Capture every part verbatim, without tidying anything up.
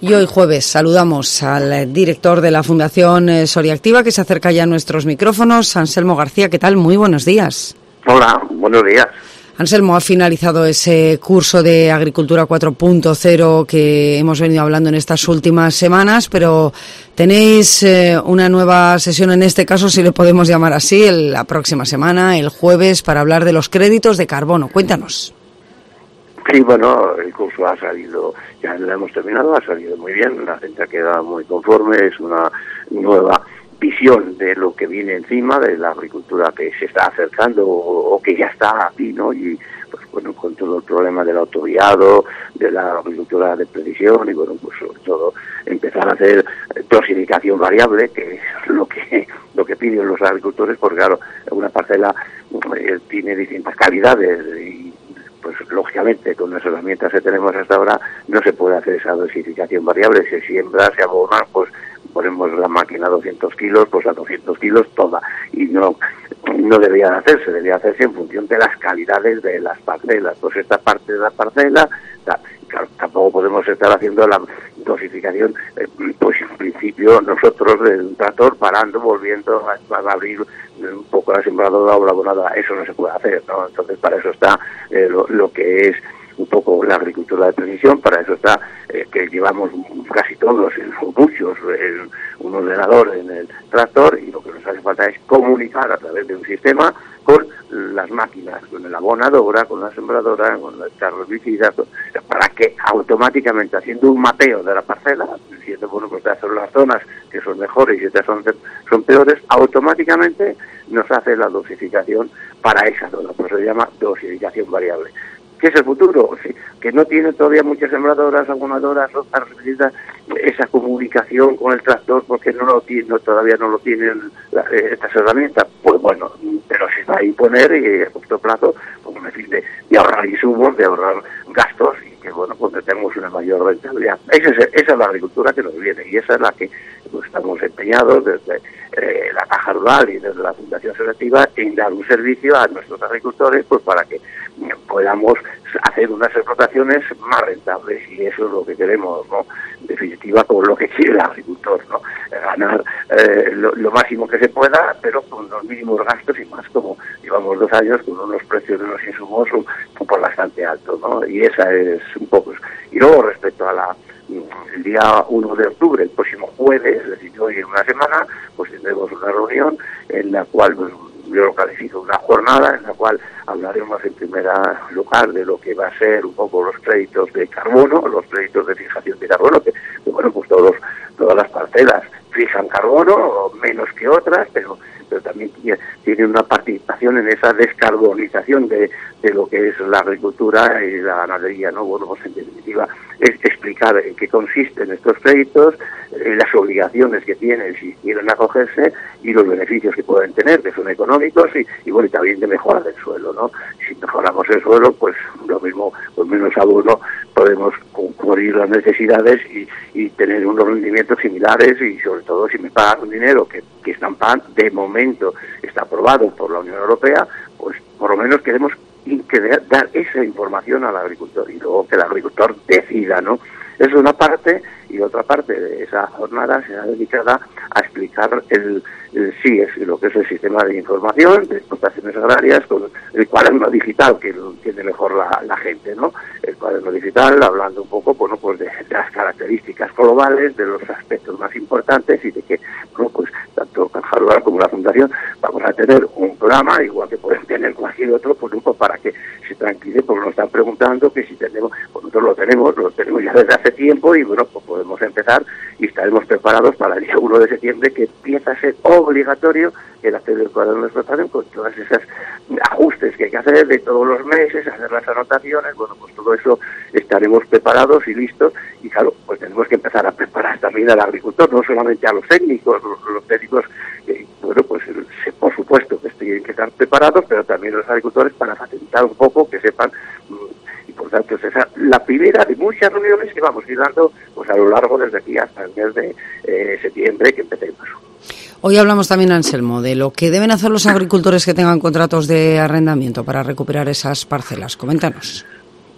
Y hoy jueves saludamos al director de la Fundación Soria Activa, que se acerca ya a nuestros micrófonos, Anselmo García. ¿Qué tal? Muy buenos días. Hola, buenos días. Anselmo, ha finalizado ese curso de Agricultura cuatro punto cero que hemos venido hablando en estas últimas semanas, pero tenéis eh, una nueva sesión, en este caso, si le podemos llamar así, el, la próxima semana, el jueves, para hablar de los créditos de carbono. Cuéntanos. Sí, bueno, el curso ha salido, ya lo hemos terminado, ha salido muy bien, la gente ha quedado muy conforme, es una nueva visión de lo que viene encima, de la agricultura que se está acercando o, o que ya está aquí, ¿no? Y pues bueno, con todo el problema del autoguiado, de la agricultura de precisión y bueno, pues sobre todo empezar a hacer dosificación variable, que es lo que lo que piden los agricultores, porque claro, una parcela eh, tiene distintas calidades y pues lógicamente con las herramientas que tenemos hasta ahora no se puede hacer esa dosificación variable. Si siembra, se abona, pues ponemos la máquina a doscientos kilos, pues a doscientos kilos toda, y no no debería hacerse, debería hacerse en función de las calidades de las parcelas. Pues esta parte de la parcela, claro, tampoco podemos estar haciendo la dosificación, eh, pues en principio nosotros del tractor parando, volviendo a, a abrir un poco la sembradora o la abonada, eso no se puede hacer, ¿no? Entonces para eso está eh, lo, lo que es un poco la agricultura de precisión, para eso está eh, que llevamos casi todos, o muchos, en un ordenador en el tractor, y lo que nos hace falta es comunicar a través de un sistema con las máquinas, con la abonadora, con la sembradora, con el carro herbicida, para que automáticamente, haciendo un mapeo de la parcela, diciendo, bueno, pues estas son las zonas que son mejores y estas son, son peores, automáticamente nos hace la dosificación para esa zona, por eso se llama dosificación variable. ¿Qué es el futuro? Sí, que no tiene todavía muchas sembradoras, abonadoras, necesita esa comunicación con el tractor porque no lo tiene, no, todavía no lo tienen la, estas herramientas. Pues bueno, pero se va a imponer y a corto plazo, pues me fin de, de ahorrar insumos, de ahorrar gastos y que bueno, pues tenemos una mayor rentabilidad. Esa es, esa es la agricultura que nos viene y esa es la que pues, estamos empeñados desde eh, la Caja Rural y desde la Fundación Soria Activa en dar un servicio a nuestros agricultores pues para que podamos hacer unas explotaciones más rentables y eso es lo que queremos, ¿no? En definitiva, con lo que quiere el agricultor, ¿no? Ganar eh, lo, lo máximo que se pueda, pero con los mínimos gastos y más como llevamos dos años con unos precios de los insumos un, un poco bastante altos, ¿no? Y esa es un poco. Y luego respecto a la el día uno de octubre, el próximo jueves, es decir, hoy en una semana, pues tendremos una reunión en la cual pues, yo lo califico una jornada en la cual hablaremos en primer lugar de lo que va a ser un poco los créditos de carbono, los créditos de fijación de carbono, que, que bueno, pues todos, todas las parcelas fijan carbono, menos que otras, pero pero también tiene una participación en esa descarbonización de, de lo que es la agricultura y la ganadería, ¿no? Bueno, pues en definitiva es explicar en qué consisten estos créditos, eh, las obligaciones que tienen si quieren acogerse y los beneficios que pueden tener, que son económicos y, y bueno, y también de mejora del suelo, ¿no? Si mejoramos el suelo, pues lo mismo, pues menos abono, podemos cubrir las necesidades y, y tener unos rendimientos similares y sobre todo si me pagan un dinero que, que están pagando, de momento está aprobado por la Unión Europea, pues por lo menos queremos dar esa información al agricultor y luego que el agricultor decida, ¿no? Esa es una parte y otra parte de esa jornada será dedicada a explicar el, el sí es lo que es el sistema de información de explotaciones agrarias con el cuaderno digital que lo entiende mejor la, la gente, ¿no? El cuaderno digital hablando un poco, bueno, pues de, de las características globales, de los aspectos más importantes y de que, bueno, pues tanto Caja Rural como la Fundación vamos a tener un programa, igual que pueden tener cualquier otro, pues un poco para que se tranquile, porque nos están preguntando que si tenemos, pues nosotros lo tenemos, lo tenemos ya desde hace tiempo y bueno, pues podemos empezar y estaremos preparados para el día uno de septiembre que empieza a ser obligatorio el hacer el cuaderno de explotación con todas esas ajustes que hay que hacer de todos los meses, hacer las anotaciones, bueno, pues todo eso estaremos preparados y listos y claro, pues tenemos que empezar a preparar también al agricultor, no solamente a los técnicos, los, los técnicos, eh, bueno, pues por supuesto que tienen que estar preparados, pero también los agricultores para facilitar un poco, que sepan, y por tanto esa es la primera de muchas reuniones que vamos a ir dando pues a lo largo desde aquí hasta el mes de eh, septiembre que empecemos. Hoy hablamos también, Anselmo, de lo que deben hacer los agricultores que tengan contratos de arrendamiento para recuperar esas parcelas. Coméntanos.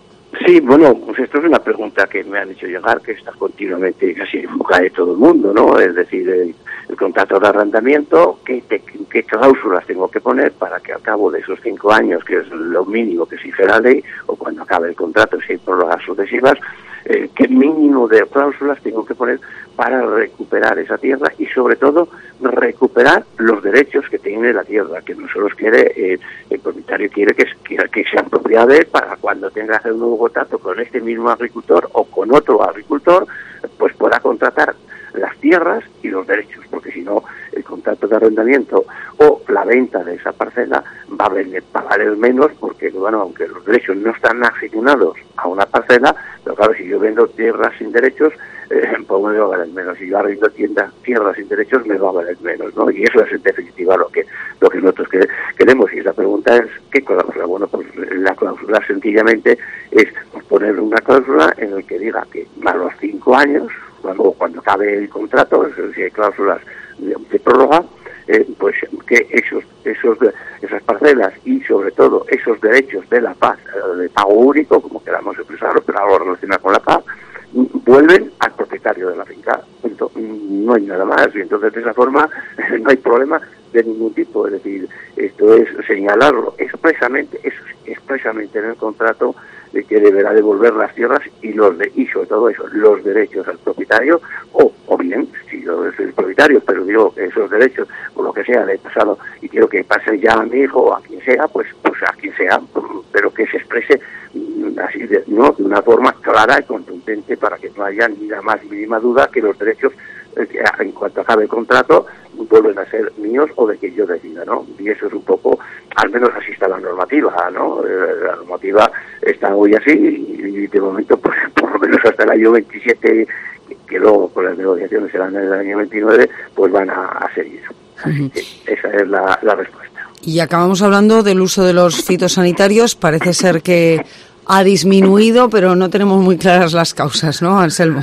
Sí, bueno, pues esto es una pregunta que me han hecho llegar, que está continuamente casi en boca de todo el mundo, ¿no? Es decir, el, el contrato de arrendamiento, ¿qué, te, qué cláusulas tengo que poner para que al cabo de esos cinco años, que es lo mínimo que exige la ley, o cuando acabe el contrato, si hay prórrogas sucesivas, eh, qué mínimo de cláusulas tengo que poner para recuperar esa tierra y, sobre todo, recuperar los derechos que tiene la tierra, que no se los quiere, eh, el propietario quiere que, que, que sean propiedades para cuando tenga que hacer un nuevo contrato con este mismo agricultor o con otro agricultor, pues pueda contratar las tierras y los derechos, porque si no, el contrato de arrendamiento o la venta de esa parcela va a valer, va a valer menos, porque, bueno, aunque los derechos no están asignados a una parcela, pero claro, si yo vendo tierras sin derechos, eh, pues me va a valer menos. Si yo arrendo tiendas, tierras sin derechos, me va a valer menos, ¿no? Y eso es en definitiva lo que lo que nosotros que, queremos. Y la pregunta es, ¿qué cláusula? Bueno, pues la cláusula sencillamente es poner una cláusula en la que diga que a los cinco años, cuando cuando acabe el contrato, si hay cláusulas de, de prórroga, eh, pues que esos esos esas parcelas y sobre todo esos derechos de la paz, eh, de pago único, como queramos expresarlo, pero algo relacionado con la paz, vuelven al propietario de la finca. Entonces, no hay nada más, y entonces de esa forma no hay problema de ningún tipo. Es decir, esto es señalarlo expresamente, es expresamente en el contrato, de que deberá devolver las tierras y los de, y sobre todo eso, los derechos al propietario, o, o bien, si yo soy el propietario, pero digo esos derechos, o lo que sea, le he pasado y quiero que pase ya a mi hijo o a quien sea, pues pues a quien sea, pero que se exprese así, de, ¿no?, de una forma clara y contundente, para que no haya ni la más mínima duda que los derechos, eh, en cuanto acabe el contrato, vuelven a ser míos o de que yo decida, ¿no? Y eso es un poco, al menos así está la normativa, ¿no? Eh, la normativa está hoy así y de momento, pues, por lo menos hasta el año veintisiete, que, que luego con las negociaciones serán en el año veintinueve, pues van a, a seguir. Así que esa es la, la respuesta. Y acabamos hablando del uso de los fitosanitarios. Parece ser que ha disminuido, pero no tenemos muy claras las causas, ¿no, Anselmo?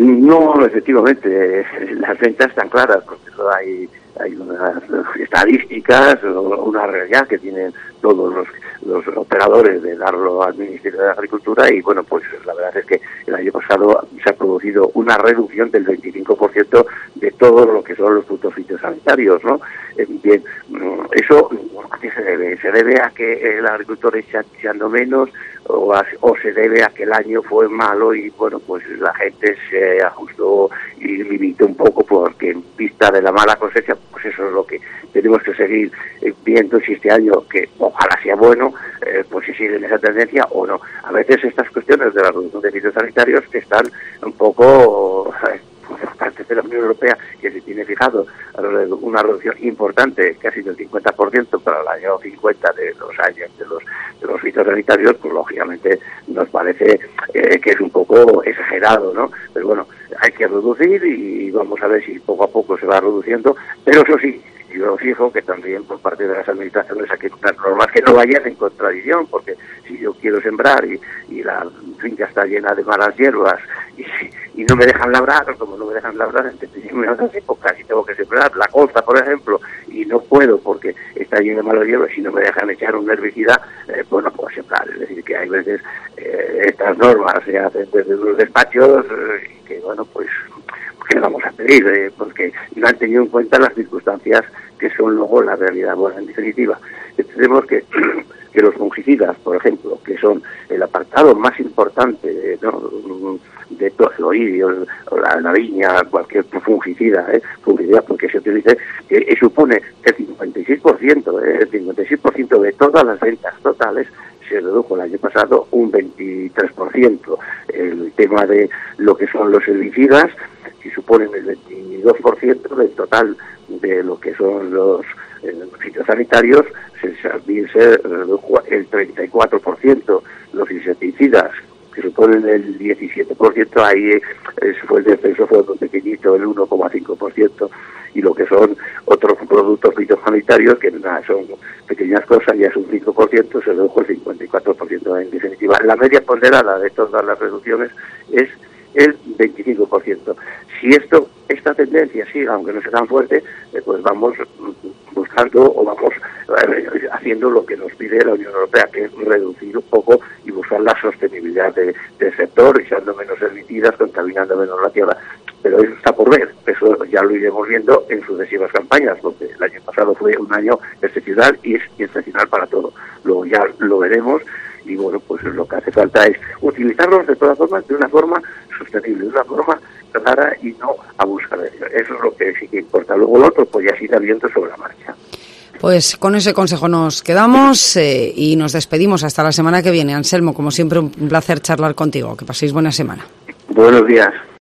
No, efectivamente, las ventas están claras, porque hay, hay unas estadísticas, una realidad que tienen todos los, los operadores de darlo al Ministerio de Agricultura, y bueno, pues la verdad es que el año pasado se ha producido una reducción del veinticinco por ciento de todo lo que son los productos fitosanitarios, ¿no? Eh, bien, eso, ¿a qué se debe? ¿Se debe a que el agricultor está echando menos, o, a, o se debe a que el año fue malo y bueno, pues la gente se ajustó y limitó un poco, porque en vista de la mala cosecha, pues eso es lo que tenemos que seguir viendo, si este año, que ojalá sea bueno, eh, pues si sigue en esa tendencia o no. A veces estas cuestiones de la reducción de fitosanitarios que están un poco, eh, por parte de la Unión Europea, que se tiene fijado una reducción importante, casi del cincuenta por ciento para el año cincuenta de los años de los de los fitosanitarios, pues lógicamente nos parece eh, que es un poco exagerado, ¿no? Pero bueno, hay que reducir y vamos a ver si poco a poco se va reduciendo, pero eso sí, yo fijo que también por parte de las administraciones hay que unas normas que no vayan en contradicción, porque si yo quiero sembrar y, y la finca está llena de malas hierbas y, y no me dejan labrar, como no me dejan labrar en determinadas épocas, y tengo que sembrar la colza, por ejemplo, y no puedo porque está llena de malas hierbas y no me dejan echar un herbicida, eh, pues no puedo sembrar. Es decir, que hay veces eh, estas normas se hacen desde los despachos eh, que, bueno, pues ¿qué le vamos a pedir? Eh, porque no han tenido en cuenta las circunstancias que son luego la realidad. Bueno, en definitiva, tenemos que, que los fungicidas, por ejemplo, que son el apartado más importante, ¿no?, de todo el oidio, la, la viña, cualquier fungicida, ¿eh? fungicida porque se utilice, que eh, supone el cincuenta y seis por ciento, ¿eh? el cincuenta y seis por ciento de todas las ventas totales, se redujo el año pasado un veintitrés por ciento. El tema de lo que son los herbicidas, que suponen el veintidós por ciento del total de lo que son los eh, fitosanitarios, se, se redujo el treinta y cuatro por ciento. Los insecticidas, que suponen el diecisiete por ciento, ahí eh, fue el descenso, fue muy pequeñito, el uno coma cinco por ciento, y lo que son otros productos fitosanitarios, que nada, son pequeñas cosas, ya es un cinco por ciento, se redujo el cincuenta y cuatro por ciento. En definitiva, la media ponderada de todas las reducciones es el veinticinco por ciento. Si esto, esta tendencia sigue, aunque no sea tan fuerte, eh, pues vamos buscando o vamos eh, haciendo lo que nos pide la Unión Europea, que es reducir un poco y buscar la sostenibilidad de, del sector, echando menos herbicidas, contaminando menos la tierra. Pero eso está por ver, eso ya lo iremos viendo en sucesivas campañas, porque el año pasado fue un año excepcional y es excepcional para todo. Luego ya lo veremos y bueno, pues lo que hace falta es utilizarlos de todas formas de una forma sostenible, de una forma clara y no a buscar de ellos. Eso es lo que sí que importa. Luego lo otro pues ya se irá viendo sobre la marcha. Pues con ese consejo nos quedamos eh, y nos despedimos hasta la semana que viene. Anselmo, como siempre, un placer charlar contigo. Que paséis buena semana. Buenos días.